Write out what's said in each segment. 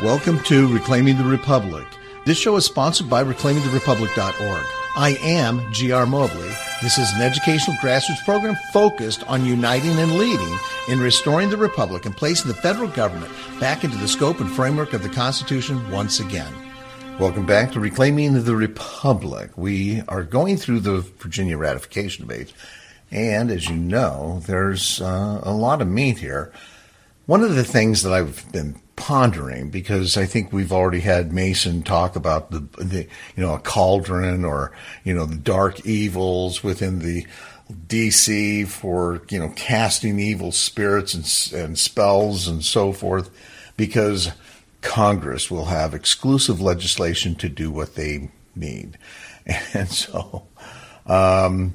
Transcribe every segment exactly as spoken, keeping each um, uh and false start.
Welcome to Reclaiming the Republic. This show is sponsored by reclaiming the republic dot org. I am G R. Mobley. This is an educational grassroots program focused on uniting and leading in restoring the republic and placing the federal government back into the scope and framework of the Constitution once again. Welcome back to Reclaiming the Republic. We are going through the Virginia ratification debate, and as you know, there's uh, a lot of meat here. One of the things that I've been pondering, because I think we've already had Mason talk about the, the, you know, a cauldron or, you know, the dark evils within the D C for, you know, casting evil spirits and, and spells and so forth, because Congress will have exclusive legislation to do what they need. And so, um,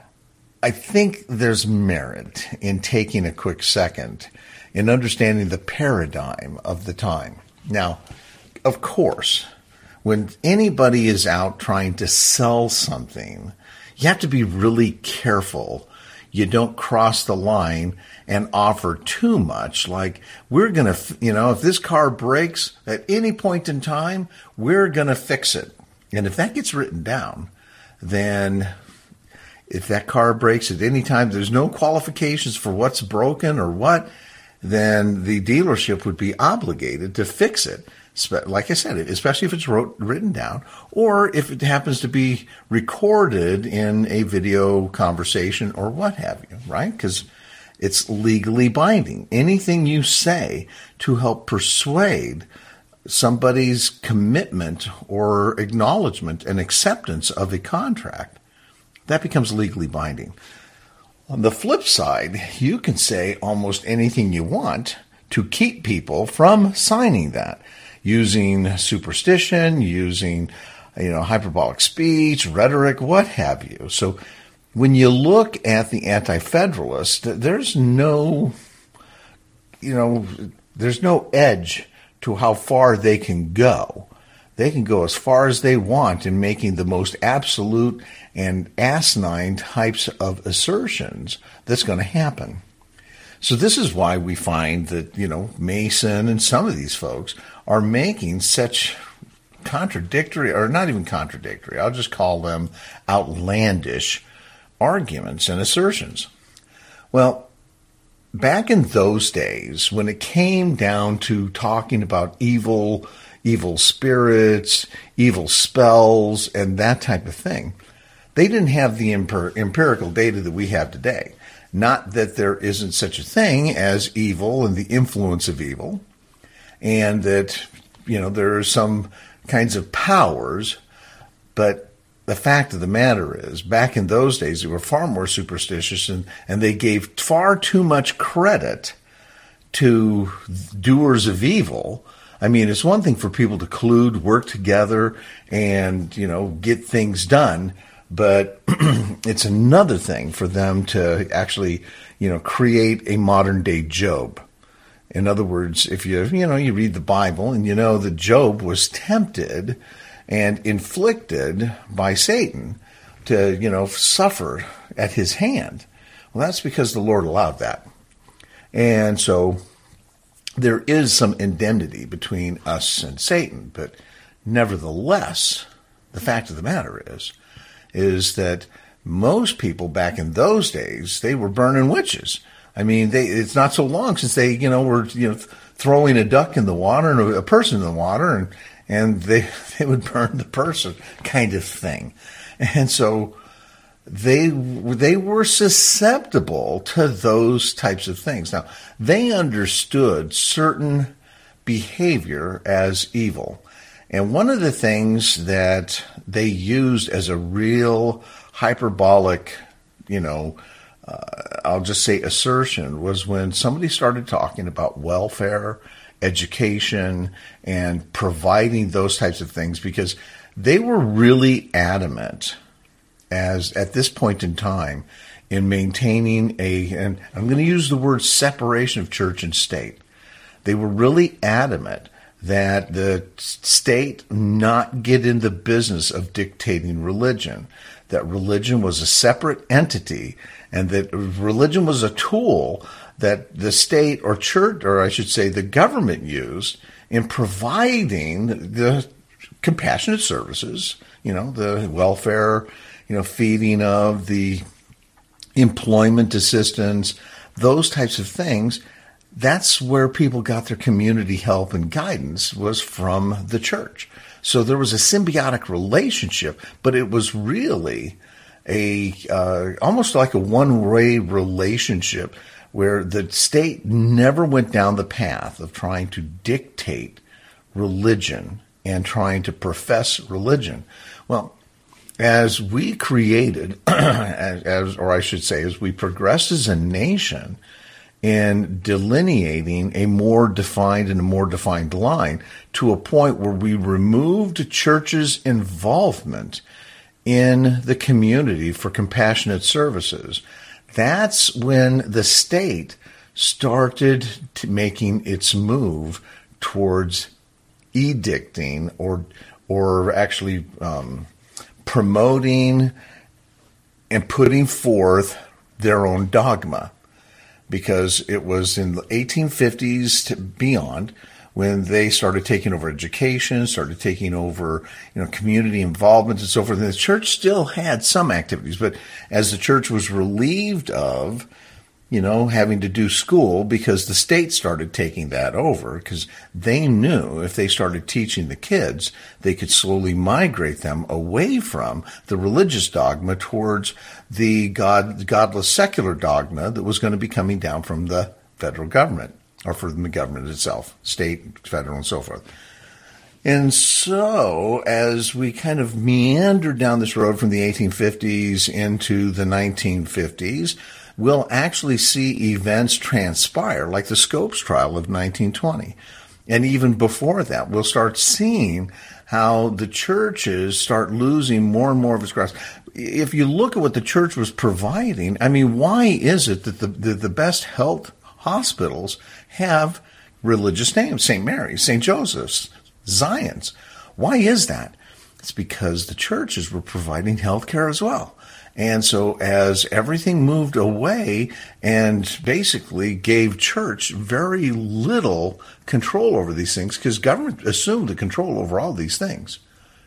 I think there's merit in taking a quick second in understanding the paradigm of the time. Now, of course, when anybody is out trying to sell something, you have to be really careful you don't cross the line and offer too much. Like, we're going to, you know, if this car breaks at any point in time, we're going to fix it. And if that gets written down, then if that car breaks at any time, there's no qualifications for what's broken or what, then the dealership would be obligated to fix it. Like I said, especially if it's wrote, written down, or if it happens to be recorded in a video conversation or what have you, right? Because it's legally binding. Anything you say to help persuade somebody's commitment or acknowledgement and acceptance of a contract, that becomes legally binding. On the flip side, you can say almost anything you want to keep people from signing that, using superstition, using, you know, hyperbolic speech, rhetoric, what have you. So when you look at the Anti-Federalists, there's no, you know, there's no edge to how far they can go. They can go as far as they want in making the most absolute and asinine types of assertions that's going to happen. So this is why we find that, you know, Mason and some of these folks are making such contradictory, or not even contradictory, I'll just call them outlandish arguments and assertions. Well, back in those days, when it came down to talking about evil evil spirits, evil spells, and that type of thing, they didn't have the empir- empirical data that we have today. Not that there isn't such a thing as evil and the influence of evil, and that, you know, there are some kinds of powers, but the fact of the matter is, back in those days, they were far more superstitious, and, and they gave far too much credit to doers of evil. I mean, it's one thing for people to collude, work together, and, you know, get things done, but it's another thing for them to actually, you know, create a modern-day Job. In other words, if you, you know, you read the Bible and you know that Job was tempted and inflicted by Satan to, you know, suffer at his hand. Well, that's because the Lord allowed that. And so there is some indemnity between us and Satan, but nevertheless, the fact of the matter is, is that most people back in those days, they were burning witches. I mean, they, it's not so long since they, you know, were, you know, throwing a duck in the water and a, a person in the water, and, and they, they would burn the person, kind of thing. And so they, they were susceptible to those types of things. Now, they understood certain behavior as evil. And one of the things that they used as a real hyperbolic, you know, uh, I'll just say assertion, was when somebody started talking about welfare, education, and providing those types of things, because they were really adamant as at this point in time in maintaining a, and I'm going to use the word separation of church and state. They were really adamant that the state not get in the business of dictating religion, that religion was a separate entity, and that religion was a tool that the state or church, or I should say the government, used in providing the compassionate services, you know, the welfare, you know, feeding of, the employment assistance, those types of things. That's where people got their community help and guidance, was from the church. So there was a symbiotic relationship, but it was really a uh, almost like a one-way relationship where the state never went down the path of trying to dictate religion and trying to profess religion. Well, as we created, as, or I should say, as we progressed as a nation in delineating a more defined and a more defined line to a point where we removed church's involvement in the community for compassionate services, that's when the state started to making its move towards edicting or or actually um, promoting and putting forth their own dogma, because it was in the eighteen fifties to beyond when they started taking over education, started taking over, you know, community involvement and so forth. And the church still had some activities, but as the church was relieved of, you know, having to do school, because the state started taking that over, because they knew if they started teaching the kids, they could slowly migrate them away from the religious dogma towards the God, godless secular dogma that was going to be coming down from the federal government, or from the government itself, state, federal, and so forth. And so, as we kind of meandered down this road from the eighteen fifties into the nineteen fifties, we'll actually see events transpire, like the Scopes trial of nineteen twenty. And even before that, we'll start seeing how the churches start losing more and more of its grasp. If you look at what the church was providing, I mean, why is it that the, the, the best health hospitals have religious names? Saint Mary's, Saint Joseph's, Zion's. Why is that? It's because the churches were providing health care as well. And so as everything moved away and basically gave church very little control over these things, because government assumed the control over all these things,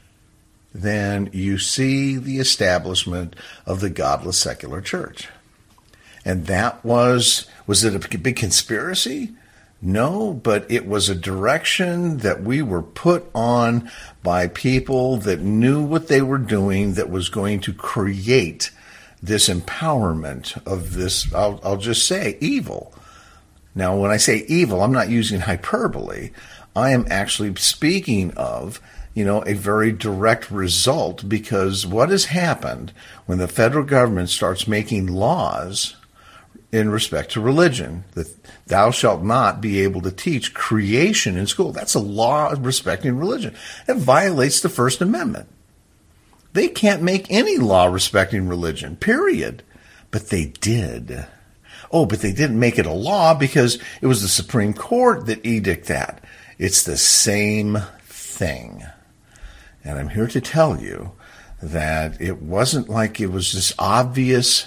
then you see the establishment of the godless secular church. And that was, was it a big conspiracy? No, but it was a direction that we were put on by people that knew what they were doing, that was going to create this empowerment of this, I'll, I'll just say, evil. Now, when I say evil, I'm not using hyperbole. I am actually speaking of, you know, a very direct result, because what has happened when the federal government starts making laws in respect to religion, that thou shalt not be able to teach creation in school. That's a law respecting religion. It violates the First Amendment. They can't make any law respecting religion, period. But they did. Oh, but they didn't make it a law because it was the Supreme Court that edicted that. It's the same thing. And I'm here to tell you that it wasn't like it was this obvious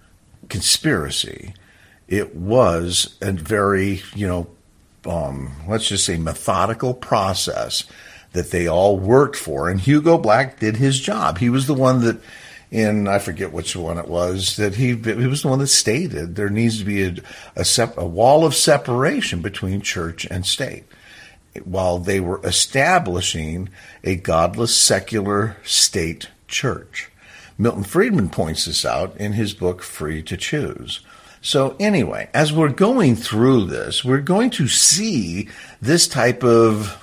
conspiracy. It was a very, you know, um, let's just say methodical process that they all worked for. And Hugo Black did his job. He was the one that, in, I forget which one it was, that he, he was the one that stated there needs to be a, a, sep- a wall of separation between church and state, while they were establishing a godless secular state church. Milton Friedman points this out in his book, Free to Choose. So anyway, as we're going through this, we're going to see this type of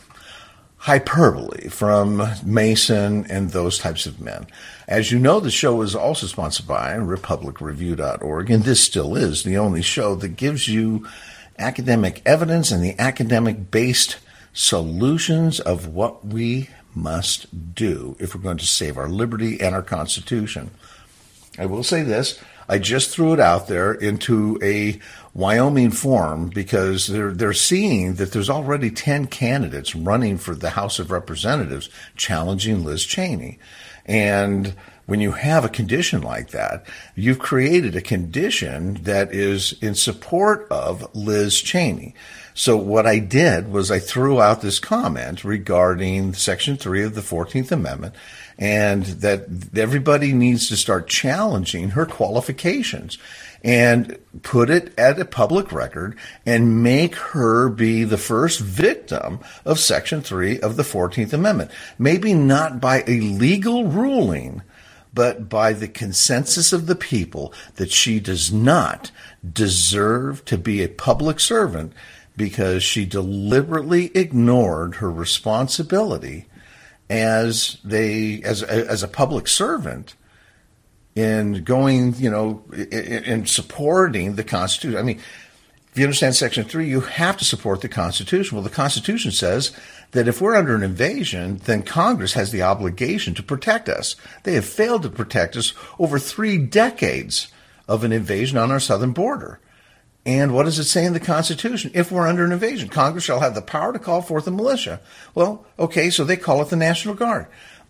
hyperbole from Mason and those types of men. As you know, the show is also sponsored by Republic Review dot org, and this still is the only show that gives you academic evidence and the academic-based solutions of what we must do if we're going to save our liberty and our Constitution. I will say this. I just threw it out there into a Wyoming forum because they're they're seeing that there's already ten candidates running for the House of Representatives challenging Liz Cheney. And when you have a condition like that, you've created a condition that is in support of Liz Cheney. So what I did was I threw out this comment regarding Section three of the fourteenth Amendment, and that everybody needs to start challenging her qualifications and put it at a public record and make her be the first victim of Section three of the fourteenth Amendment. Maybe not by a legal ruling, but by the consensus of the people that she does not deserve to be a public servant because she deliberately ignored her responsibility as they as as a public servant in going, you know, in, in supporting the Constitution. I mean, if you understand Section three, you have to support the Constitution. Well, the Constitution says that if we're under an invasion, then Congress has the obligation to protect us. They have failed to protect us over three decades of an invasion on our southern border. And what does it say in the Constitution? If we're under an invasion, Congress shall have the power to call forth a militia. Well, okay, so they call it the National Guard.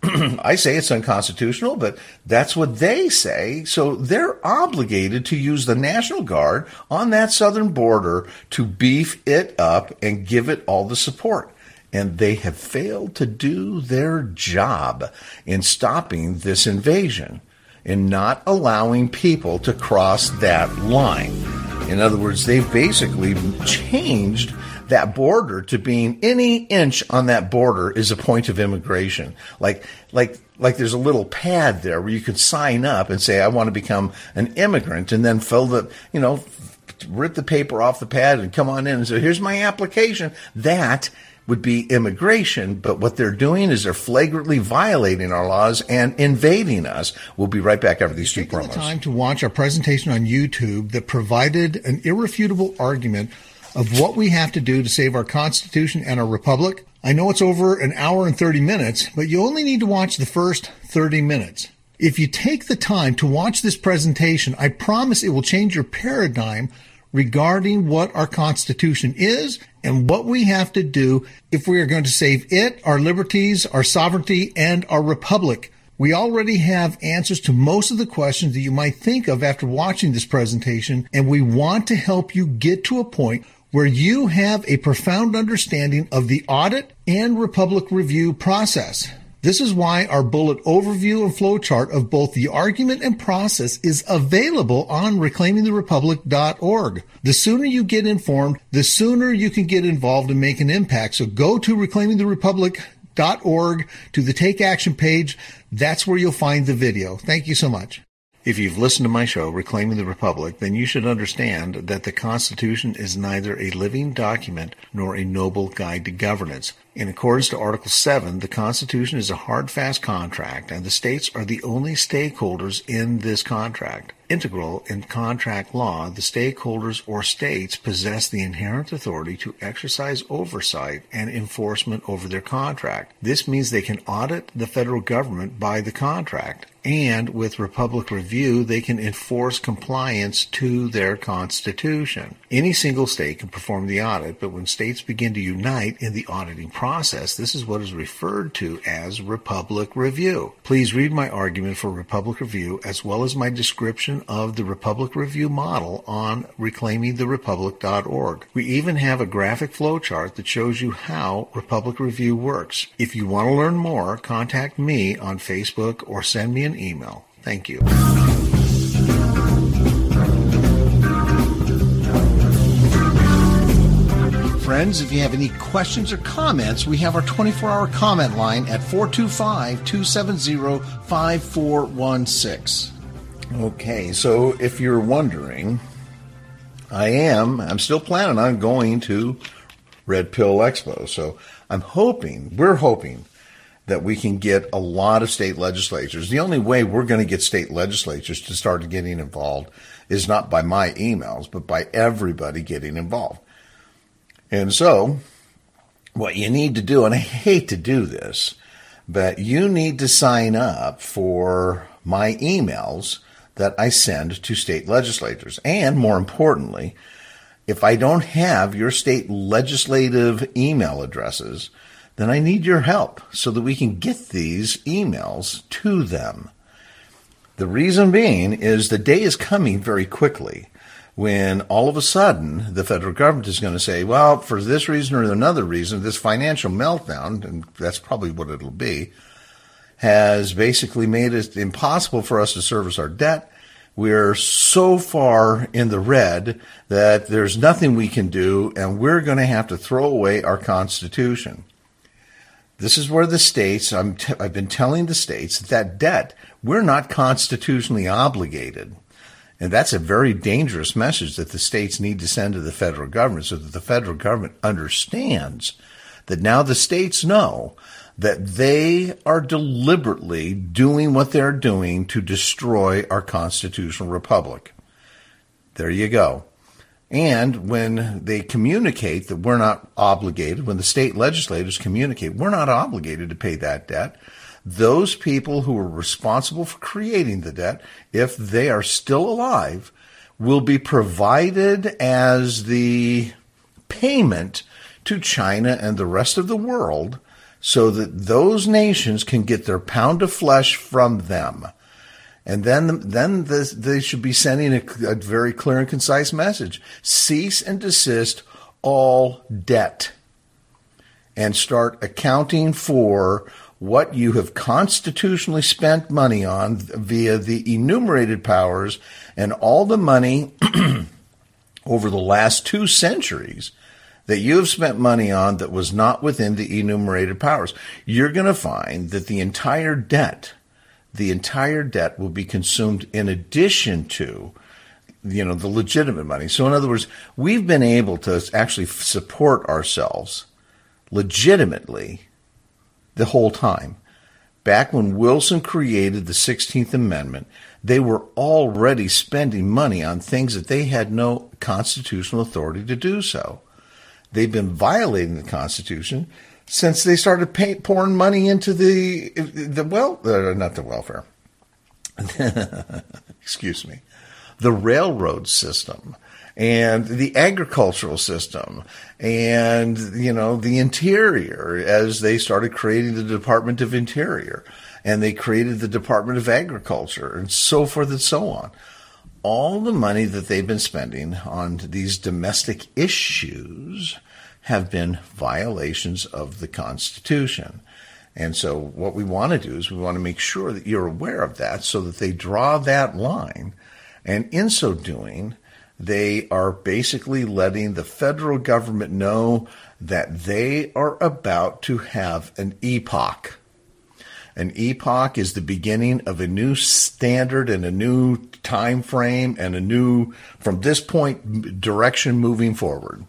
I say it's unconstitutional, but that's what they say. So they're obligated to use the National Guard on that southern border to beef it up and give it all the support. And they have failed to do their job in stopping this invasion, in not allowing people to cross that line. In other words, they've basically changed that border to being any inch on that border is a point of immigration. Like, like, like there's a little pad there where you could sign up and say, I want to become an immigrant, and then fill the, you know, rip the paper off the pad and come on in and say, here's my application. That would be immigration, but what they're doing is they're flagrantly violating our laws and invading us. We'll be right back after these two promos. Take the time to watch our presentation on YouTube that provided an irrefutable argument of what we have to do to save our Constitution and our Republic. I know it's over an hour and thirty minutes, but you only need to watch the first thirty minutes. If you take the time to watch this presentation, I promise it will change your paradigm regarding what our Constitution is and what we have to do if we are going to save it, our liberties, our sovereignty, and our republic. We already have answers to most of the questions that you might think of after watching this presentation, and we want to help you get to a point where you have a profound understanding of the audit and republic review process. This is why our bullet overview and flowchart of both the argument and process is available on reclaiming the republic dot org. The sooner you get informed, the sooner you can get involved and make an impact. So go to reclaiming the republic dot org to the Take Action page. That's where you'll find the video. Thank you so much. If you've listened to my show, Reclaiming the Republic, then you should understand that the Constitution is neither a living document nor a noble guide to governance. In accordance to Article seven, the Constitution is a hard, fast contract, and the states are the only stakeholders in this contract. Integral in contract law, the stakeholders or states possess the inherent authority to exercise oversight and enforcement over their contract. This means they can audit the federal government by the contract, and with Republic Review, they can enforce compliance to their Constitution. Any single state can perform the audit, but when states begin to unite in the auditing process, this is what is referred to as Republic Review. Please read my argument for Republic Review as well as my description of the Republic Review model on reclaiming the republic dot org. We even have a graphic flowchart that shows you how Republic Review works. If you want to learn more, contact me on Facebook or send me an email. Thank you. Friends, if you have any questions or comments, we have our twenty-four hour comment line at four two five, two seven zero, five four one six. Okay, so if you're wondering, I am, I'm still planning on going to Red Pill Expo. So I'm hoping, we're hoping that we can get a lot of state legislatures. The only way we're going to get state legislatures to start getting involved is not by my emails, but by everybody getting involved. And so what you need to do, and I hate to do this, but you need to sign up for my emails that I send to state legislators. And more importantly, if I don't have your state legislative email addresses, then I need your help so that we can get these emails to them. The reason being is the day is coming very quickly when all of a sudden the federal government is going to say, well, for this reason or another reason, this financial meltdown, and that's probably what it'll be, has basically made it impossible for us to service our debt. We're so far in the red that there's nothing we can do, and we're going to have to throw away our Constitution. This is where the states, I'm t- I've been telling the states that debt, we're not constitutionally obligated. And that's a very dangerous message that the states need to send to the federal government so that the federal government understands that now the states know that they are deliberately doing what they're doing to destroy our constitutional republic. There you go. And when they communicate that we're not obligated, when the state legislators communicate we're not obligated to pay that debt, those people who are responsible for creating the debt, if they are still alive, will be provided as the payment to China and the rest of the world so that those nations can get their pound of flesh from them. And then then this, they should be sending a, a very clear and concise message. Cease and desist all debt and start accounting for what you have constitutionally spent money on via the enumerated powers and all the money over the last two centuries that you have spent money on that was not within the enumerated powers. You're going to find that the entire debt, the entire debt will be consumed in addition to, you know, the legitimate money. So in other words, we've been able to actually support ourselves legitimately the whole time. Back when Wilson created the sixteenth Amendment, they were already spending money on things that they had no constitutional authority to do so. They've been violating the Constitution since they started pay, pouring money into the the well, uh, not the welfare. Excuse me, the railroad system and the agricultural system, and you know the interior. As they started creating the Department of Interior, and they created the Department of Agriculture, and so forth and so on. All the money that they've been spending on these domestic issues have been violations of the Constitution. And so what we want to do is we want to make sure that you're aware of that so that they draw that line. And in so doing, they are basically letting the federal government know that they are about to have an epoch. An epoch is the beginning of a new standard and a new time frame and a new, from this point, direction moving forward.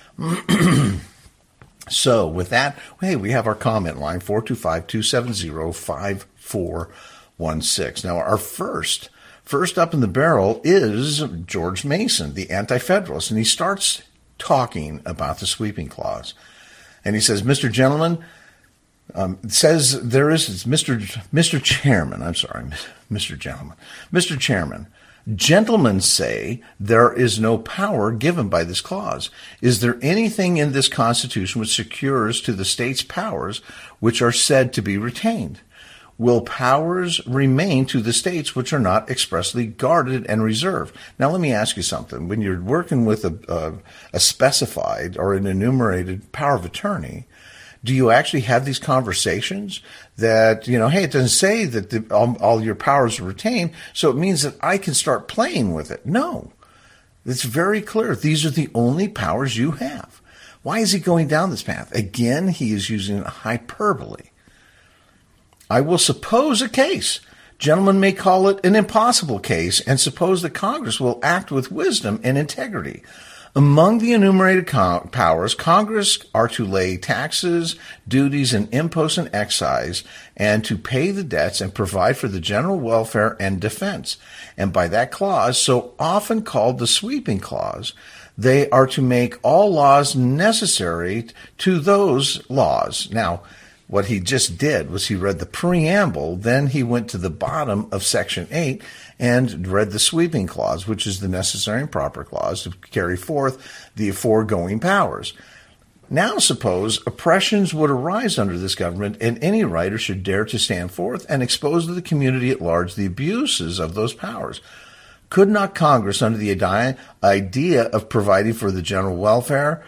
So with that, hey, we have our comment line, four two five, two seven zero, five four one six. Now, our first, first up in the barrel is George Mason, the anti-federalist, and he starts talking about the sweeping clause. And he says, Mister Gentleman, Um, it says there is Mister Mister Chairman. I'm sorry, Mister Gentleman. Mister Chairman, gentlemen say there is no power given by this clause. Is there anything in this Constitution which secures to the states powers which are said to be retained? Will powers remain to the states which are not expressly guarded and reserved? Now, let me ask you something. When you're working with a, a, a specified or an enumerated power of attorney, do you actually have these conversations that, you know, hey, it doesn't say that the, all, all your powers are retained, so it means that I can start playing with it? No. It's very clear. These are the only powers you have. Why is he going down this path? Again, he is using hyperbole. I will suppose a case. Gentlemen may call it an impossible case, and suppose that Congress will act with wisdom and integrity. Among the enumerated co- powers, Congress are to lay taxes, duties, and imposts and excise, and to pay the debts and provide for the general welfare and defense. And by that clause, so often called the sweeping clause, they are to make all laws necessary to those laws. Now, what he just did was he read the preamble, then he went to the bottom of Section eight and read the sweeping clause, which is the necessary and proper clause to carry forth the aforegoing powers. Now suppose oppressions would arise under this government, and any writer should dare to stand forth and expose to the community at large the abuses of those powers. Could not Congress, under the idea of providing for the general welfare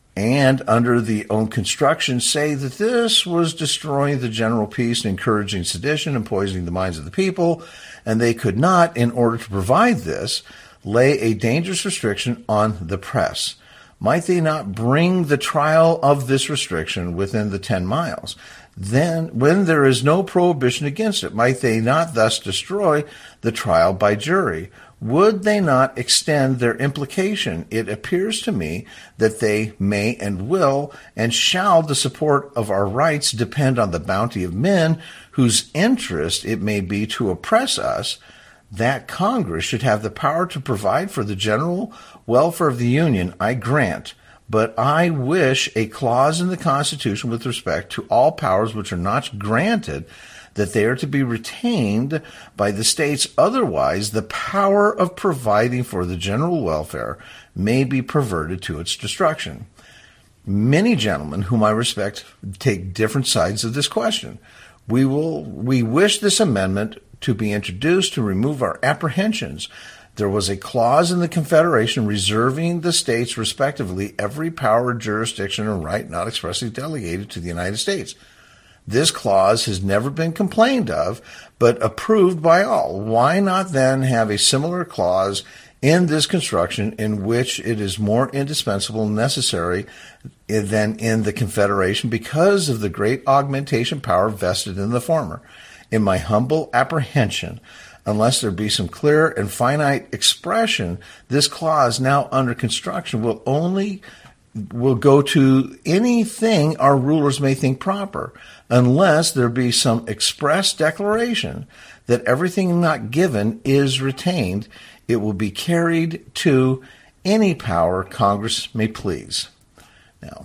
and under the own construction, say that this was destroying the general peace and encouraging sedition and poisoning the minds of the people, and they could not, in order to provide this, lay a dangerous restriction on the press? Might they not bring the trial of this restriction within the ten miles? Then, when there is no prohibition against it, might they not thus destroy the trial by jury? Would they not extend their implication? It appears to me that they may and will and shall the support of our rights depend on the bounty of men whose interest it may be to oppress us, that Congress should have the power to provide for the general welfare of the Union, I grant, but I wish a clause in the Constitution with respect to all powers which are not granted, that they are to be retained by the states. Otherwise, the power of providing for the general welfare may be perverted to its destruction. Many gentlemen whom I respect take different sides of this question. We will, we wish this amendment to be introduced to remove our apprehensions. There was a clause in the Confederation reserving the states respectively every power, jurisdiction, and right not expressly delegated to the United States. This clause has never been complained of, but approved by all. Why not then have a similar clause in this construction in which it is more indispensable and necessary than in the Confederation because of the great augmentation power vested in the former? In my humble apprehension, unless there be some clear and finite expression, this clause now under construction will only will go to anything our rulers may think proper, unless there be some express declaration that everything not given is retained. It will be carried to any power Congress may please. Now,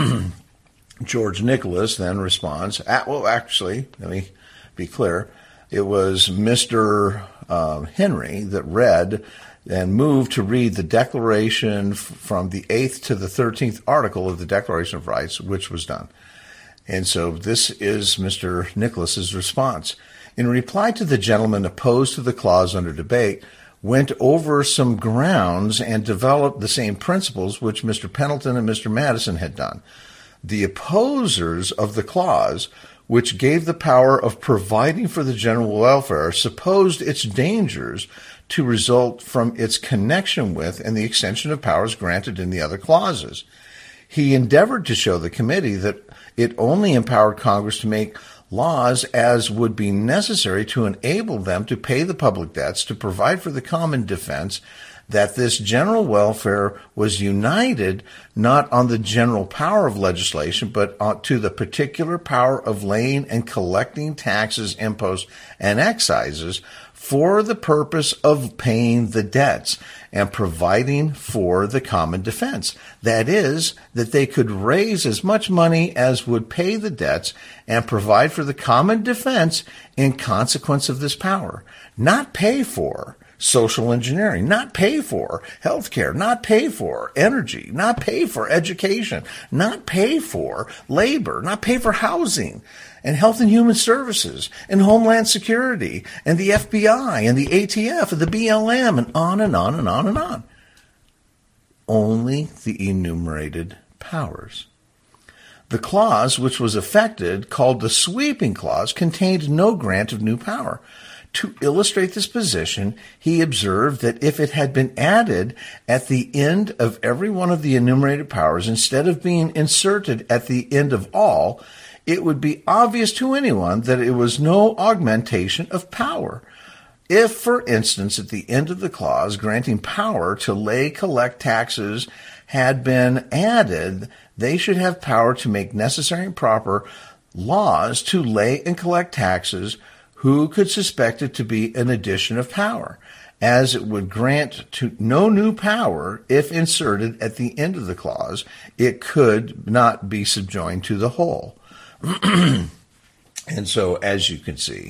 George Nicholas then responds, at, well, actually, let me be clear, it was Mister Uh, Henry that read and moved to read the declaration f- from the eighth to the thirteenth article of the Declaration of Rights, which was done. And so this is Mister Nicholas's response. In reply to the gentleman opposed to the clause under debate, went over some grounds and developed the same principles which Mister Pendleton and Mister Madison had done. The opposers of the clause, which gave the power of providing for the general welfare, supposed its dangers to result from its connection with and the extension of powers granted in the other clauses. He endeavored to show the committee that it only empowered Congress to make laws as would be necessary to enable them to pay the public debts, to provide for the common defense, that this general welfare was united not on the general power of legislation, but on, to the particular power of laying and collecting taxes, imposts, and excises for the purpose of paying the debts and providing for the common defense. That is, that they could raise as much money as would pay the debts and provide for the common defense in consequence of this power, not pay for social engineering, not pay for healthcare, not pay for energy, not pay for education, not pay for labor, not pay for housing and health and human services and homeland security and the F B I and the A T F and the B L M and on and on and on and on. Only the enumerated powers. The clause which was affected, called the sweeping clause, contained no grant of new power. To illustrate this position, he observed that if it had been added at the end of every one of the enumerated powers, instead of being inserted at the end of all, it would be obvious to anyone that it was no augmentation of power. If, for instance, at the end of the clause granting power to lay collect taxes had been added, they should have power to make necessary and proper laws to lay and collect taxes. Who could suspect it to be an addition of power, as it would grant to no new power if inserted at the end of the clause? It could not be subjoined to the whole. And so, as you can see,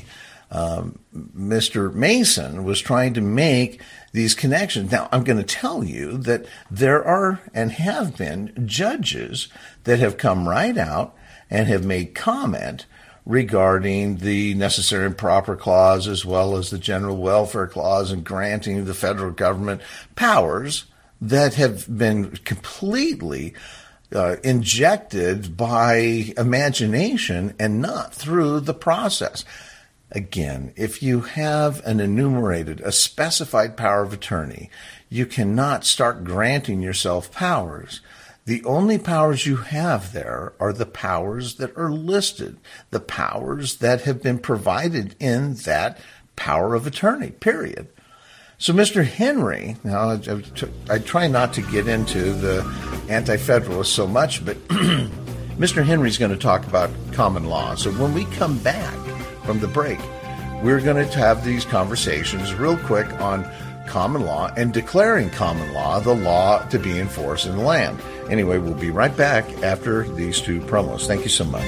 um, Mister Mason was trying to make these connections. Now, I'm going to tell you that there are and have been judges that have come right out and have made comment regarding the necessary and proper clause as well as the general welfare clause and granting the federal government powers that have been completely uh, injected by imagination and not through the process. Again, if you have an enumerated, a specified power of attorney, you cannot start granting yourself powers. The only powers you have there are the powers that are listed, the powers that have been provided in that power of attorney, period. So Mister Henry, now I, I try not to get into the anti-federalists so much, but Mister Henry's going to talk about common law. So when we come back from the break, we're going to have these conversations real quick on common law and declaring common law the law to be enforced in the land. Anyway, we'll be right back after these two promos. Thank you so much.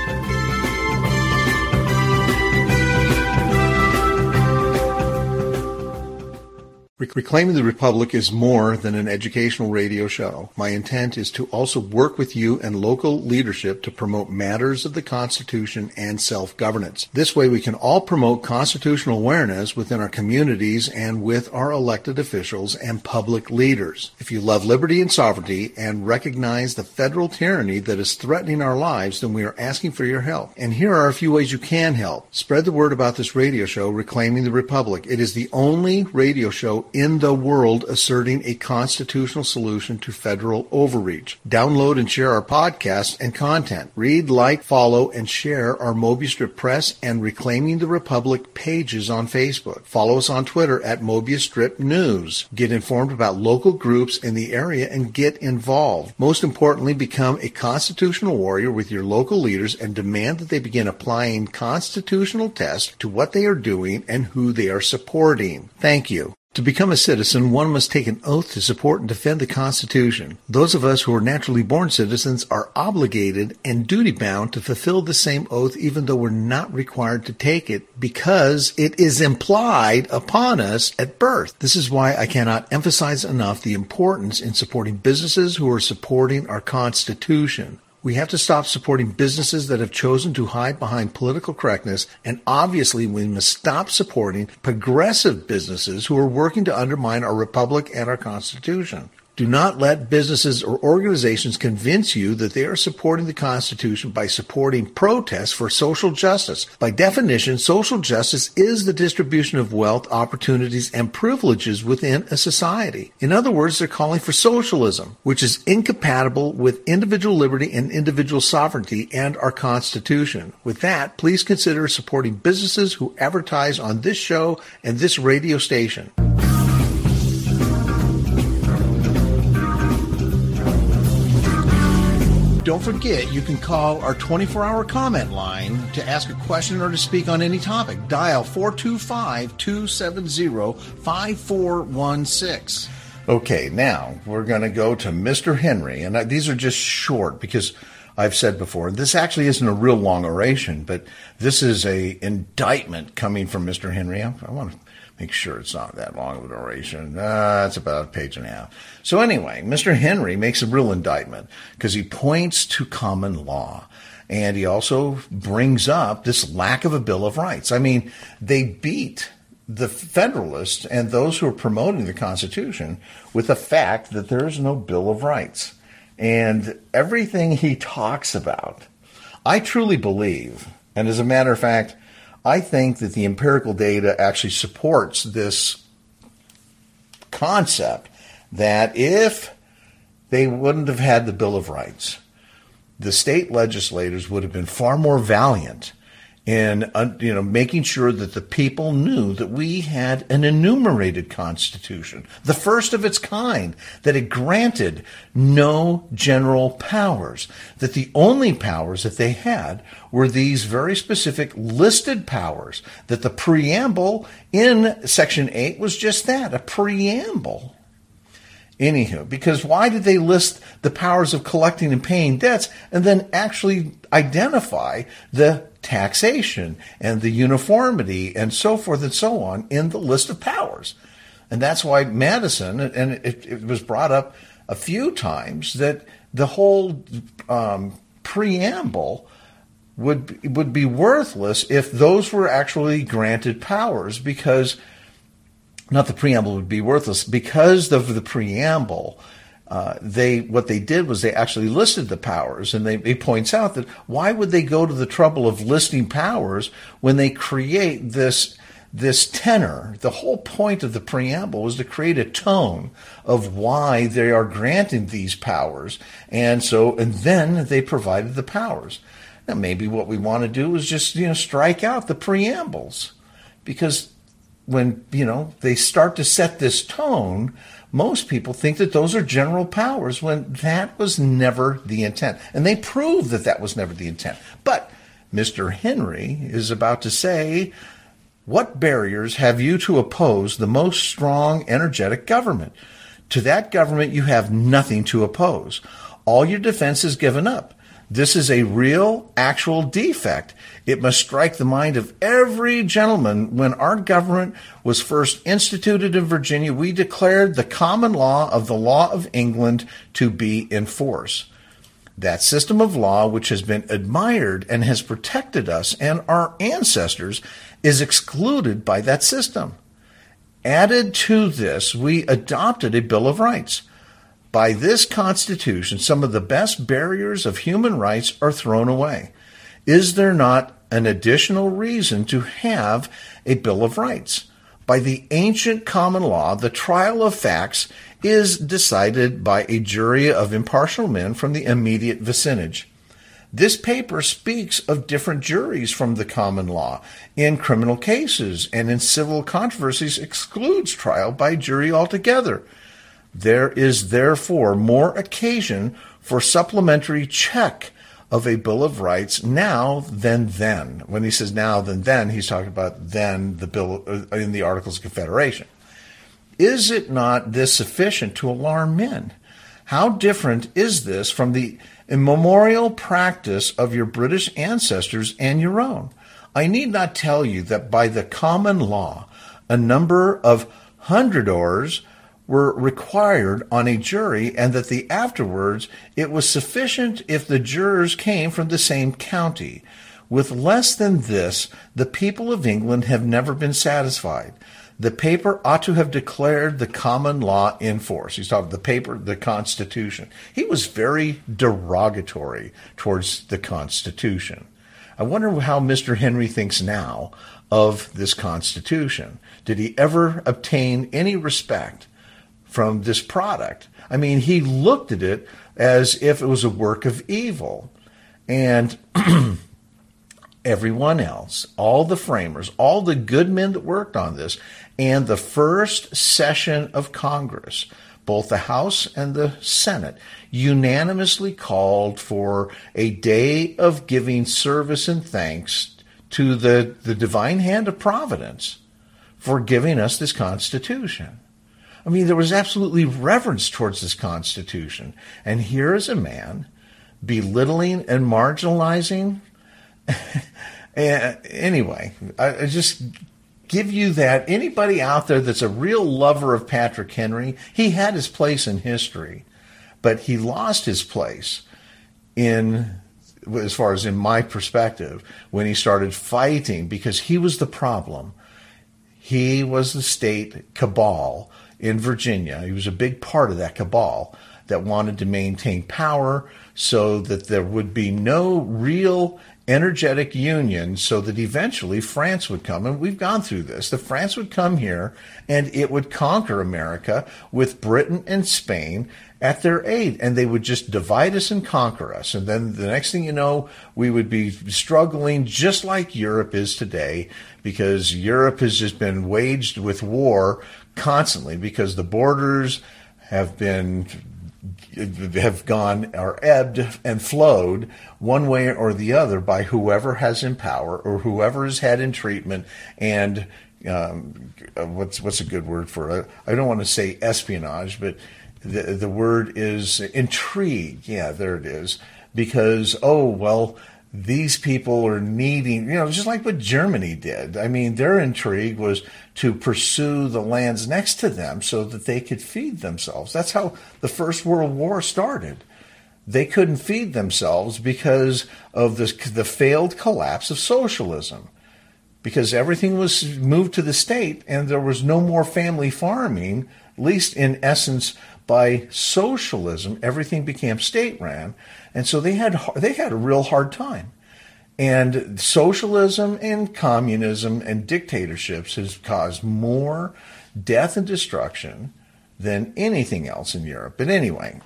Reclaiming the Republic is more than an educational radio show. My intent is to also work with you and local leadership to promote matters of the Constitution and self-governance. This way we can all promote constitutional awareness within our communities and with our elected officials and public leaders. If you love liberty and sovereignty and recognize the federal tyranny that is threatening our lives, then we are asking for your help. And here are a few ways you can help. Spread the word about this radio show, Reclaiming the Republic. It is the only radio show in the world asserting a constitutional solution to federal overreach. Download and share our podcasts and content. Read, like, follow, and share our Mobius Strip Press and Reclaiming the Republic pages on Facebook. Follow us on Twitter at Mobius Strip News. Get informed about local groups in the area and get involved. Most importantly, become a constitutional warrior with your local leaders and demand that they begin applying constitutional tests to what they are doing and who they are supporting. Thank you. To become a citizen, one must take an oath to support and defend the Constitution. Those of us who are naturally born citizens are obligated and duty-bound to fulfill the same oath even though we're not required to take it because it is implied upon us at birth. This is why I cannot emphasize enough the importance in supporting businesses who are supporting our Constitution. We have to stop supporting businesses that have chosen to hide behind political correctness, and obviously we must stop supporting progressive businesses who are working to undermine our republic and our Constitution. Do not let businesses or organizations convince you that they are supporting the Constitution by supporting protests for social justice. By definition, social justice is the distribution of wealth, opportunities, and privileges within a society. In other words, they're calling for socialism, which is incompatible with individual liberty and individual sovereignty and our Constitution. With that, please consider supporting businesses who advertise on this show and this radio station. Don't forget, you can call our twenty-four hour comment line to ask a question or to speak on any topic. Dial four two five, two seven zero, five four one six. Okay, now we're going to go to Mister Henry. And these are just short because I've said before, this actually isn't a real long oration, but this is a indictment coming from Mister Henry. I, I want to make sure it's not that long of an oration. Uh, it's about a page and a half. So anyway, Mister Henry makes a real indictment because he points to common law. And he also brings up this lack of a Bill of Rights. I mean, they beat the Federalists and those who are promoting the Constitution with the fact that there is no Bill of Rights. And everything he talks about, I truly believe, and as a matter of fact, I think that the empirical data actually supports this concept that if they wouldn't have had the Bill of Rights, the state legislators would have been far more valiant in uh, you know, making sure that the people knew that we had an enumerated Constitution, the first of its kind, that it granted no general powers, that the only powers that they had were these very specific listed powers, that the preamble in Section eight was just that, a preamble. Anywho, because why did they list the powers of collecting and paying debts and then actually identify the taxation and the uniformity and so forth and so on in the list of powers? And that's why Madison, and it, it was brought up a few times, that the whole um, preamble would would be worthless if those were actually granted powers, because not the preamble would be worthless because of the preamble. Uh, they what they did was they actually listed the powers, and they, he points out that why would they go to the trouble of listing powers when they create this this tenor? The whole point of the preamble was to create a tone of why they are granting these powers, and so and then they provided the powers. Now maybe what we want to do is just you know strike out the preambles, because when, you know, they start to set this tone, most people think that those are general powers when that was never the intent. And they prove that that was never the intent. But Mister Henry is about to say, what barriers have you to oppose the most strong, energetic government? To that government, you have nothing to oppose. All your defense is given up. This is a real, actual defect. It must strike the mind of every gentleman. When our government was first instituted in Virginia, we declared the common law of the law of England to be in force. That system of law, which has been admired and has protected us and our ancestors, is excluded by that system. Added to this, we adopted a Bill of Rights. By this Constitution, some of the best barriers of human rights are thrown away. Is there not an additional reason to have a Bill of Rights? By the ancient common law, the trial of facts is decided by a jury of impartial men from the immediate vicinage. This paper speaks of different juries from the common law. In criminal cases and in civil controversies, excludes trial by jury altogether. There is therefore more occasion for supplementary check of a Bill of Rights now than then. When he says now than then, he's talking about then the bill in the Articles of Confederation. Is it not this sufficient to alarm men? How different is this from the immemorial practice of your British ancestors and your own? I need not tell you that by the common law, a number of hundredores were required on a jury, and that the afterwards it was sufficient if the jurors came from the same county. With less than this, the people of England have never been satisfied. The paper ought to have declared the common law in force. He's talking the paper, the Constitution. He was very derogatory towards the Constitution. I wonder how Mister Henry thinks now of this Constitution. Did he ever obtain any respect from this product? I mean, he looked at it as if it was a work of evil. And everyone else, all the framers, all the good men that worked on this, and the first session of Congress, both the House and the Senate, unanimously called for a day of giving service and thanks to the, the divine hand of providence for giving us this Constitution. I mean, there was absolutely reverence towards this Constitution. And here is a man belittling and marginalizing. Anyway, I, I just give you that. Anybody out there that's a real lover of Patrick Henry, he had his place in history, but he lost his place in, as far as in my perspective, when he started fighting, because he was the problem. He was the state cabal in Virginia. He was a big part of that cabal that wanted to maintain power so that there would be no real energetic union, so that eventually France would come. And we've gone through this. The France would come here and it would conquer America with Britain and Spain at their aid. And they would just divide us and conquer us. And then the next thing you know, we would be struggling just like Europe is today, because Europe has just been waged with war constantly, because the borders have been have gone or ebbed and flowed one way or the other by whoever has in power or whoever has had in treatment. And um, what's what's a good word for it? I don't want to say espionage, but the, the word is intrigue. Yeah, there it is. Because, oh, well, these people are needing, you know, just like what Germany did. I mean, their intrigue was to pursue the lands next to them so that they could feed themselves. That's how the First World War started. They couldn't feed themselves because of the, the failed collapse of socialism. Because everything was moved to the state and there was no more family farming, at least in essence, by socialism, everything became state-ran. And so they had they had a real hard time. And socialism and communism and dictatorships has caused more death and destruction than anything else in Europe. But anyway,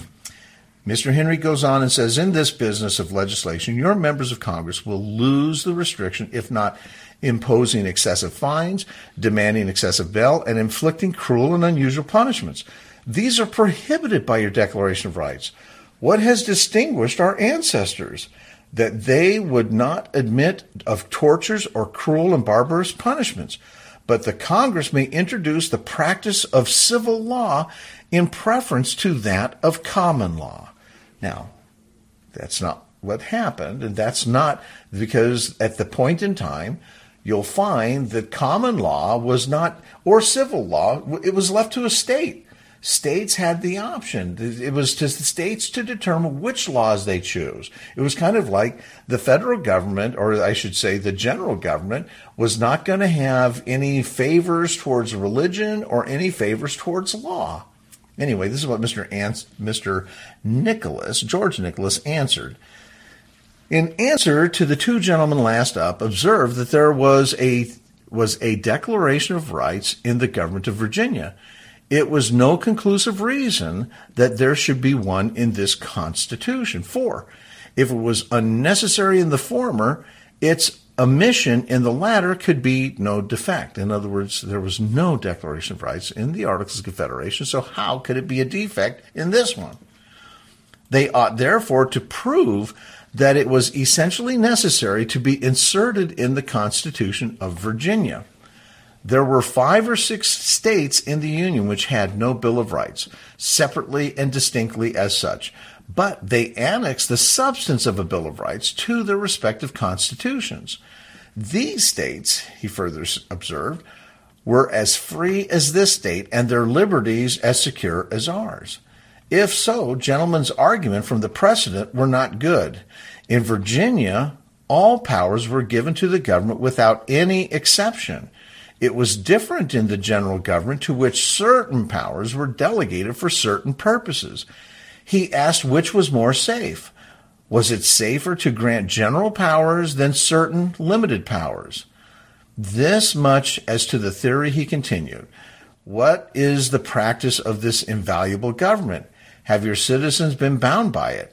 Mister Henry goes on and says, in this business of legislation, your members of Congress will lose the restriction, if not imposing excessive fines, demanding excessive bail, and inflicting cruel and unusual punishments. These are prohibited by your Declaration of Rights. What has distinguished our ancestors? That they would not admit of tortures or cruel and barbarous punishments, but the Congress may introduce the practice of civil law in preference to that of common law. Now, that's not what happened, and that's not because at the point in time, you'll find that common law was not, or civil law, it was left to a state. States had the option. It was to the states to determine which laws they choose. It was kind of like the federal government, or I should say the general government, was not going to have any favors towards religion or any favors towards law. Anyway, this is what Mister Ans- Mister Nicholas, George Nicholas, answered. In answer to the two gentlemen last up, observed that there was a was a Declaration of Rights in the government of Virginia. It was no conclusive reason that there should be one in this Constitution. For, if it was unnecessary in the former, its omission in the latter could be no defect. In other words, there was no Declaration of Rights in the Articles of Confederation, so how could it be a defect in this one? They ought therefore to prove that it was essentially necessary to be inserted in the Constitution of Virginia. There were five or six states in the Union which had no Bill of Rights, separately and distinctly as such, but they annexed the substance of a Bill of Rights to their respective constitutions. These states, he further observed, were as free as this state and their liberties as secure as ours. If so, gentlemen's argument from the precedent were not good. In Virginia, all powers were given to the government without any exception. It was different in the general government, to which certain powers were delegated for certain purposes. He asked which was more safe. Was it safer to grant general powers than certain limited powers? This much as to the theory, he continued. What is the practice of this invaluable government? Have your citizens been bound by it?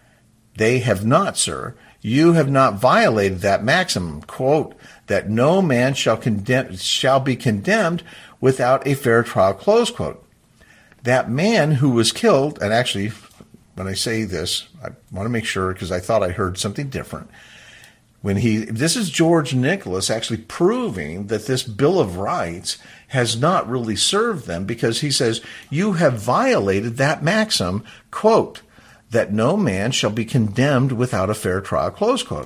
They have not, sir. You have not violated that maxim, quote, that no man shall condemn, shall be condemned without a fair trial, close quote. That man who was killed, and actually, when I say this, I want to make sure because I thought I heard something different. When he, this is George Nicholas actually proving that this Bill of Rights has not really served them, because he says, you have violated that maxim, quote, that no man shall be condemned without a fair trial, close quote.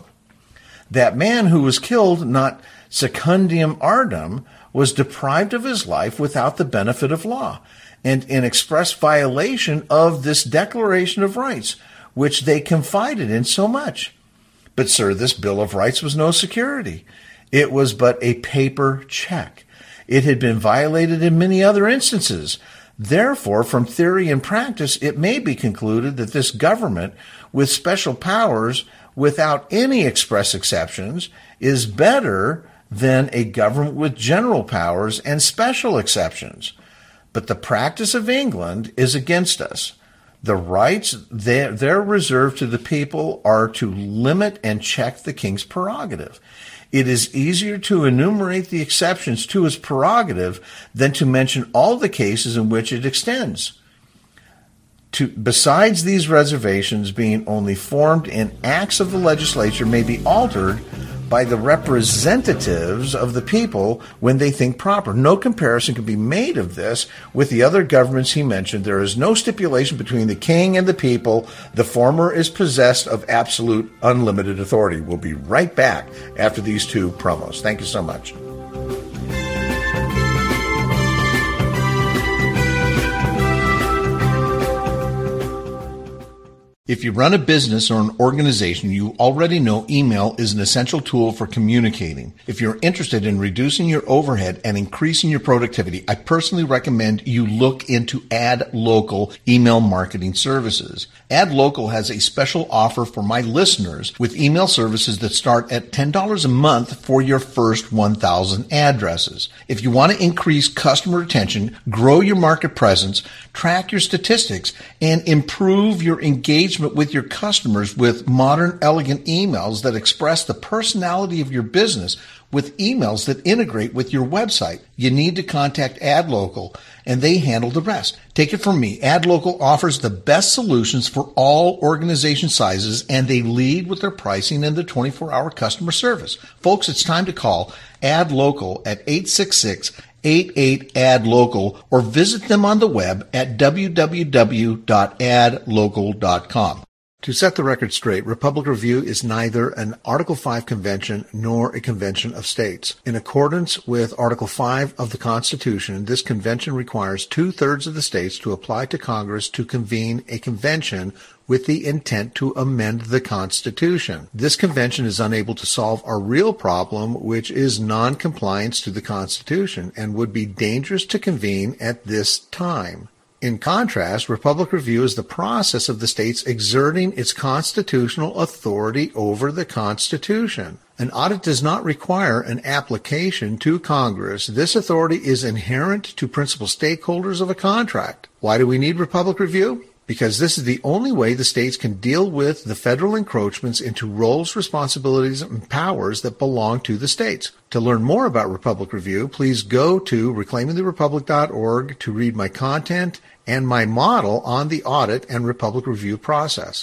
That man who was killed, not secundum artem, was deprived of his life without the benefit of law, and in express violation of this Declaration of Rights, which they confided in so much. But, sir, this Bill of Rights was no security. It was but a paper check. It had been violated in many other instances. Therefore, from theory and practice, it may be concluded that this government, with special powers, without any express exceptions, is better than a government with general powers and special exceptions. But the practice of England is against us. The rights they're, they're reserved to the people are to limit and check the king's prerogative. It is easier to enumerate the exceptions to his prerogative than to mention all the cases in which it extends. To, besides these reservations being only formed in acts of the legislature may be altered by the representatives of the people when they think proper. No comparison can be made of this with the other governments he mentioned. There is no stipulation between the king and the people. The former is possessed of absolute unlimited authority. We'll be right back after these two promos. Thank you so much. If you run a business or an organization, you already know email is an essential tool for communicating. If you're interested in reducing your overhead and increasing your productivity, I personally recommend you look into AdLocal email marketing services. AdLocal has a special offer for my listeners with email services that start at ten dollars a month for your first one thousand addresses. If you want to increase customer retention, grow your market presence, track your statistics, and improve your engagement with your customers with modern, elegant emails that express the personality of your business with emails that integrate with your website, you need to contact AdLocal, and they handle the rest. Take it from me. AdLocal offers the best solutions for all organization sizes, and they lead with their pricing and their twenty-four hour customer service. Folks, it's time to call AdLocal at eight six six, eight eight, A D local or visit them on the web at w w w dot ad local dot com. To set the record straight, Republic Review is neither an Article five convention nor a convention of states. In accordance with Article five of the Constitution, this convention requires two-thirds of the states to apply to Congress to convene a convention with the intent to amend the Constitution. This convention is unable to solve our real problem, which is non-compliance to the Constitution, and would be dangerous to convene at this time. In contrast, Republic Review is the process of the states exerting its constitutional authority over the Constitution. An audit does not require an application to Congress. This authority is inherent to principal stakeholders of a contract. Why do we need Republic Review? Because this is the only way the states can deal with the federal encroachments into roles, responsibilities, and powers that belong to the states. To learn more about Republic Review, please go to reclaiming the republic dot org to read my content and my model on the audit and Republic Review process.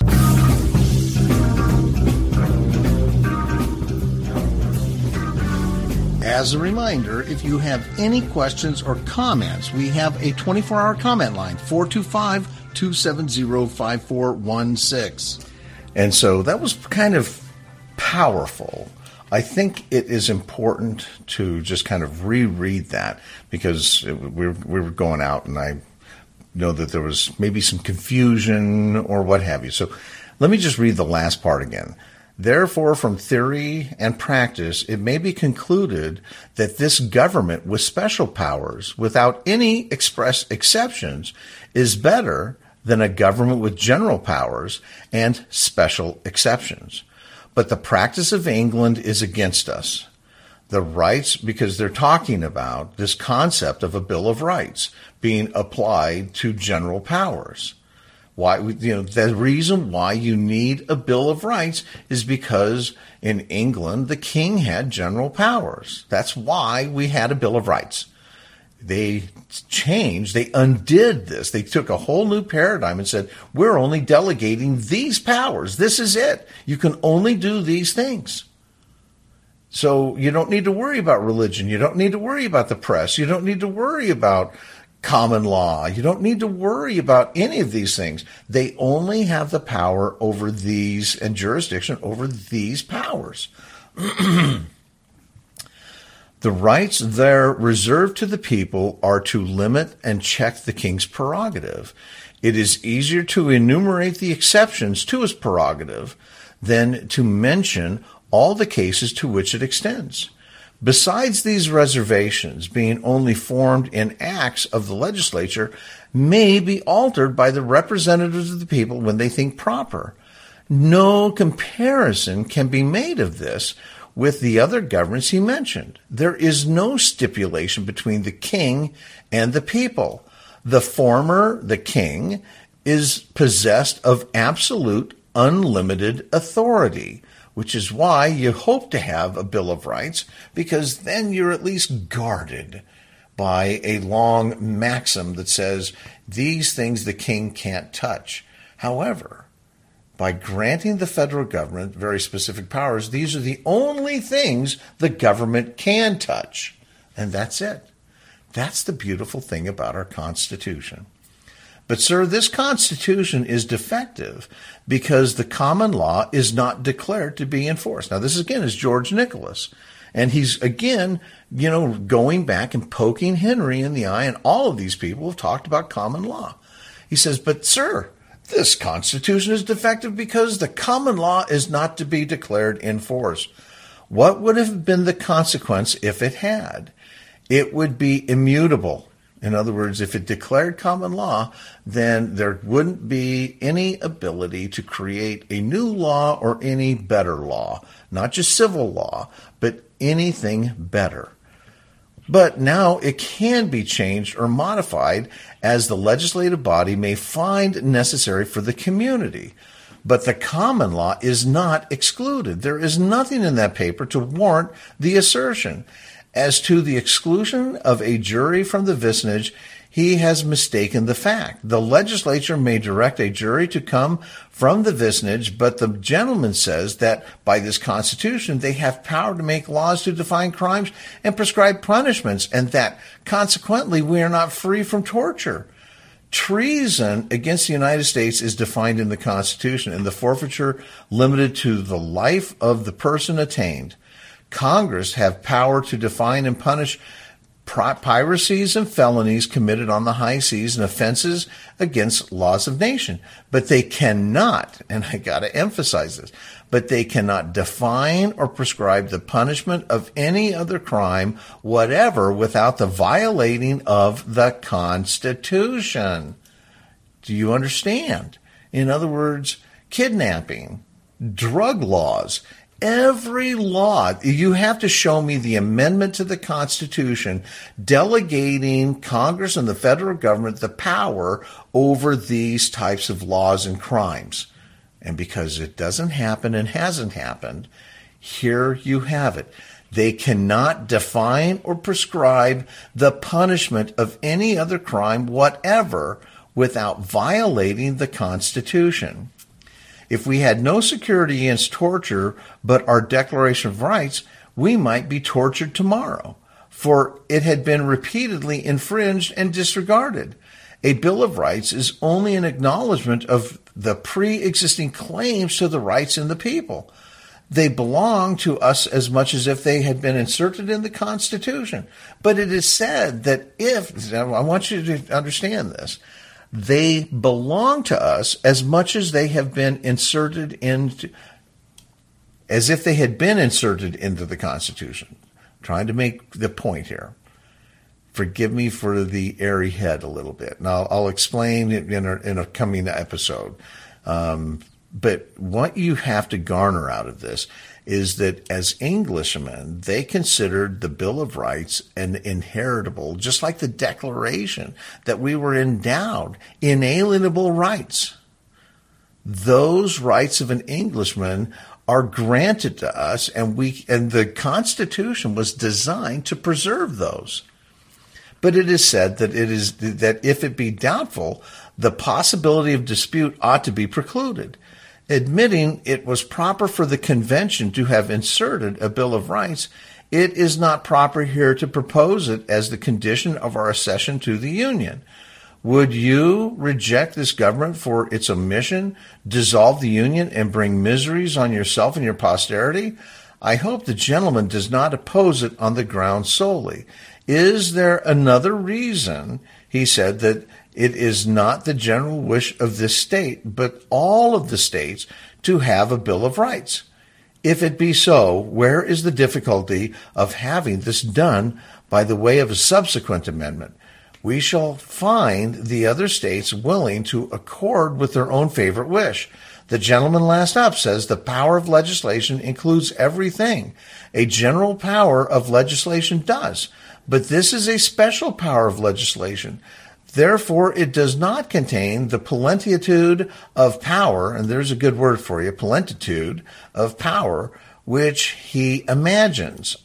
As a reminder, if you have any questions or comments, we have a twenty-four hour comment line, four two five, two seven zero, five four one six. And so that was kind of powerful. I think it is important to just kind of reread that because it, we, were, we were going out and I know that there was maybe some confusion or what have you. So let me just read the last part again. Therefore, from theory and practice, it may be concluded that this government with special powers, without any express exceptions, is better than a government with general powers and special exceptions. But the practice of England is against us. The rights, because they're talking about this concept of a Bill of Rights being applied to general powers. Why, you know, the reason why you need a Bill of Rights is because in England, the king had general powers. That's why we had a Bill of Rights. They changed, they undid this. They took a whole new paradigm and said, we're only delegating these powers. This is it. You can only do these things. So you don't need to worry about religion. You don't need to worry about the press. You don't need to worry about common law. You don't need to worry about any of these things. They only have the power over these and jurisdiction over these powers. The rights there reserved to the people are to limit and check the king's prerogative. It is easier to enumerate the exceptions to his prerogative than to mention all the cases to which it extends. Besides, these reservations, being only formed in acts of the legislature, may be altered by the representatives of the people when they think proper. No comparison can be made of this with the other governments he mentioned. There is no stipulation between the king and the people. The former, the king, is possessed of absolute unlimited authority, which is why you hope to have a Bill of Rights, because then you're at least guarded by a long maxim that says these things the king can't touch. However, by granting the federal government very specific powers, these are the only things the government can touch. And that's it. That's the beautiful thing about our Constitution. But, sir, this Constitution is defective because the common law is not declared to be enforced. Now, this, again, is George Nicholas. And he's, again, you know, going back and poking Henry in the eye, and all of these people have talked about common law. He says, but, sir, this Constitution is defective because the common law is not to be declared in force. What would have been the consequence if it had? It would be immutable. In other words, if it declared common law, then there wouldn't be any ability to create a new law or any better law, not just civil law, but anything better. But now it can be changed or modified as the legislative body may find necessary for the community. But the common law is not excluded. There is nothing in that paper to warrant the assertion. As to the exclusion of a jury from the vicinage, he has mistaken the fact. The legislature may direct a jury to come from the vicinage, but the gentleman says that by this Constitution they have power to make laws to define crimes and prescribe punishments, and that consequently we are not free from torture. Treason against the United States is defined in the Constitution, and the forfeiture limited to the life of the person attained. Congress have power to define and punish piracies and felonies committed on the high seas and offenses against laws of nation. But they cannot, and I got to emphasize this, but they cannot define or prescribe the punishment of any other crime, whatever, without the violating of the Constitution. Do you understand? In other words, kidnapping, drug laws, every law, you have to show me the amendment to the Constitution delegating Congress and the federal government the power over these types of laws and crimes. And because it doesn't happen and hasn't happened, here you have it. They cannot define or prescribe the punishment of any other crime whatever without violating the Constitution. If we had no security against torture but our Declaration of Rights, we might be tortured tomorrow, for it had been repeatedly infringed and disregarded. A Bill of Rights is only an acknowledgement of the pre-existing claims to the rights in the people. They belong to us as much as if they had been inserted in the Constitution. But it is said that if, I want you to understand this, they belong to us as much as they have been inserted into, as if they had been inserted into the Constitution. I'm trying to make the point here. Forgive me for the airy head a little bit. And I'll, I'll explain it in a, in a coming episode. Um, but what you have to garner out of this is that as Englishmen, they considered the Bill of Rights an inheritable, just like the Declaration, that we were endowed inalienable rights. Those rights of an Englishman are granted to us, and we and the Constitution was designed to preserve those. But it is said that it is that if it be doubtful, the possibility of dispute ought to be precluded. Admitting it was proper for the convention to have inserted a Bill of Rights, it is not proper here to propose it as the condition of our accession to the Union. Would you reject this government for its omission, dissolve the Union, and bring miseries on yourself and your posterity? I hope the gentleman does not oppose it on the ground solely. Is there another reason, he said, that it is not the general wish of this state, but all of the states, to have a Bill of Rights? If it be so, where is the difficulty of having this done by the way of a subsequent amendment? We shall find the other states willing to accord with their own favorite wish. The gentleman last up says the power of legislation includes everything. A general power of legislation does, but this is a special power of legislation. Therefore, it does not contain the plenitude of power, and there's a good word for you, plenitude of power, which he imagines.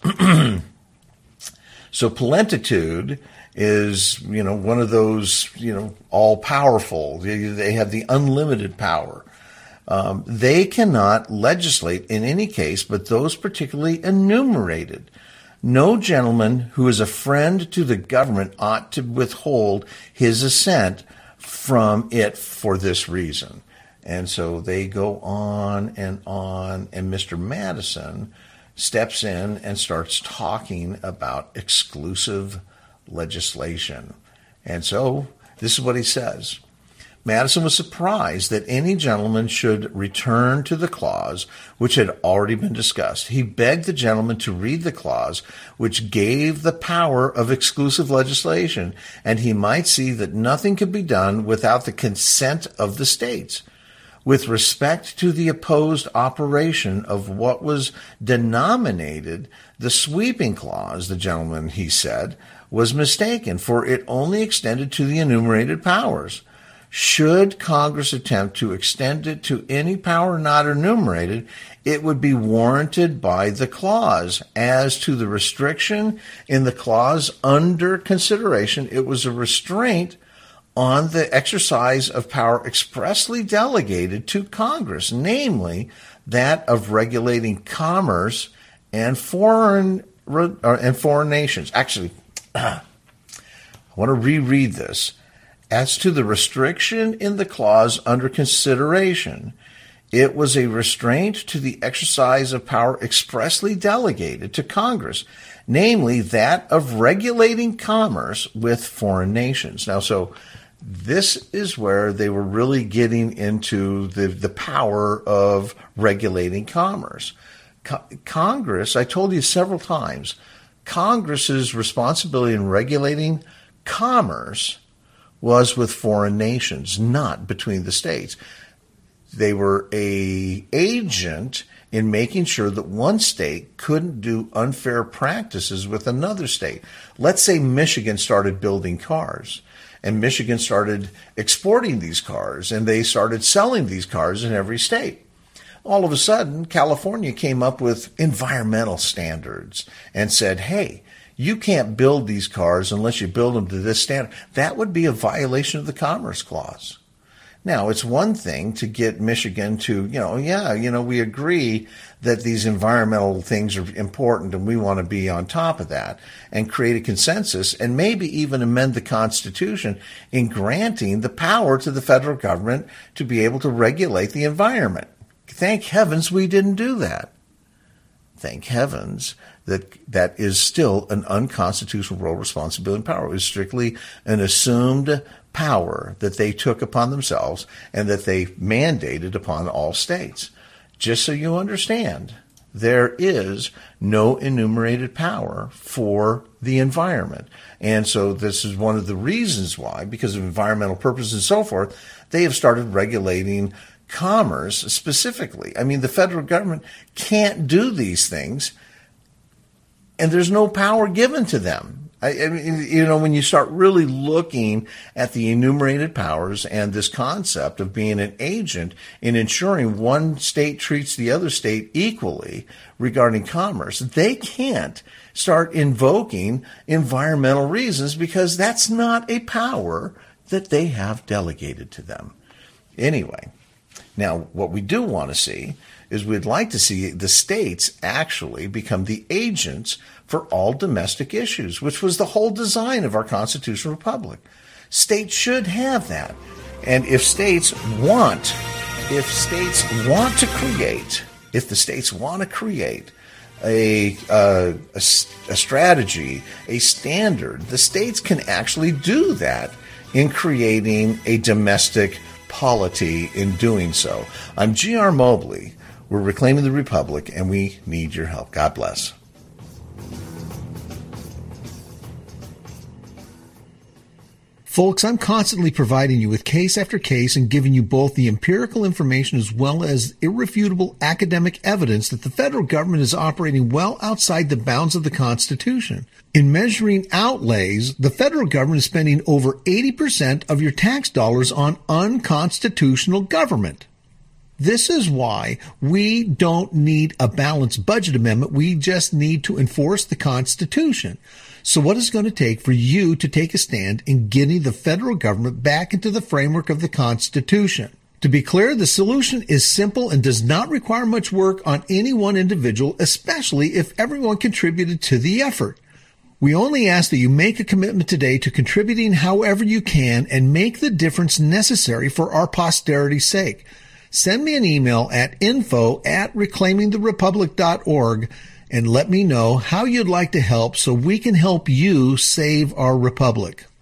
So plenitude is, you know, one of those, you know, all-powerful. They, they have the unlimited power. Um, they cannot legislate in any case but those particularly enumerated. No gentleman who is a friend to the government ought to withhold his assent from it for this reason. And so they go on and on, and Mister Madison steps in and starts talking about exclusive legislation. And so this is what he says. Madison was surprised that any gentleman should return to the clause which had already been discussed. He begged the gentleman to read the clause which gave the power of exclusive legislation, and he might see that nothing could be done without the consent of the states. With respect to the opposed operation of what was denominated the sweeping clause, the gentleman, he said, was mistaken, for it only extended to the enumerated powers. Should Congress attempt to extend it to any power not enumerated, it would be warranted by the clause. As to the restriction in the clause under consideration, it was a restraint on the exercise of power expressly delegated to Congress, namely that of regulating commerce and foreign and foreign nations. Actually, I want to reread this. As to the restriction in the clause under consideration, it was a restraint to the exercise of power expressly delegated to Congress, namely that of regulating commerce with foreign nations. Now, so this is where they were really getting into the, the power of regulating commerce. Co- Congress, I told you several times, Congress's responsibility in regulating commerce was with foreign nations, not between the states. They were a agent in making sure that one state couldn't do unfair practices with another state. Let's say Michigan started building cars, and Michigan started exporting these cars, and they started selling these cars in every state. All of a sudden, California came up with environmental standards and said, hey, you can't build these cars unless you build them to this standard. That would be a violation of the Commerce Clause. Now, it's one thing to get Michigan to, you know, yeah, you know, we agree that these environmental things are important and we want to be on top of that and create a consensus and maybe even amend the Constitution in granting the power to the federal government to be able to regulate the environment. Thank heavens we didn't do that. Thank heavens that that is still an unconstitutional role, responsibility, and power. It was strictly an assumed power that they took upon themselves and that they mandated upon all states. Just so you understand, there is no enumerated power for the environment. And so this is one of the reasons why, because of environmental purposes and so forth, they have started regulating commerce specifically. I mean, the federal government can't do these things, and there's no power given to them. I, I mean, you know, when you start really looking at the enumerated powers and this concept of being an agent in ensuring one state treats the other state equally regarding commerce, they can't start invoking environmental reasons because that's not a power that they have delegated to them. Anyway, now what we do want to see is we'd like to see the states actually become the agents for all domestic issues, which was the whole design of our constitutional republic. States should have that. And if states want, if states want to create, if the states want to create a, uh, a, a strategy, a standard, the states can actually do that in creating a domestic polity in doing so. I'm G R Mobley. We're reclaiming the republic, and we need your help. God bless. Folks, I'm constantly providing you with case after case and giving you both the empirical information as well as irrefutable academic evidence that the federal government is operating well outside the bounds of the Constitution. In measuring outlays, the federal government is spending over eighty percent of your tax dollars on unconstitutional government. This is why we don't need a balanced budget amendment. We just need to enforce the Constitution. So what is it going to take for you to take a stand in getting the federal government back into the framework of the Constitution? To be clear, the solution is simple and does not require much work on any one individual, especially if everyone contributed to the effort. We only ask that you make a commitment today to contributing however you can and make the difference necessary for our posterity's sake. Send me an email at info at reclaiming the republic dot org and let me know how you'd like to help so we can help you save our republic.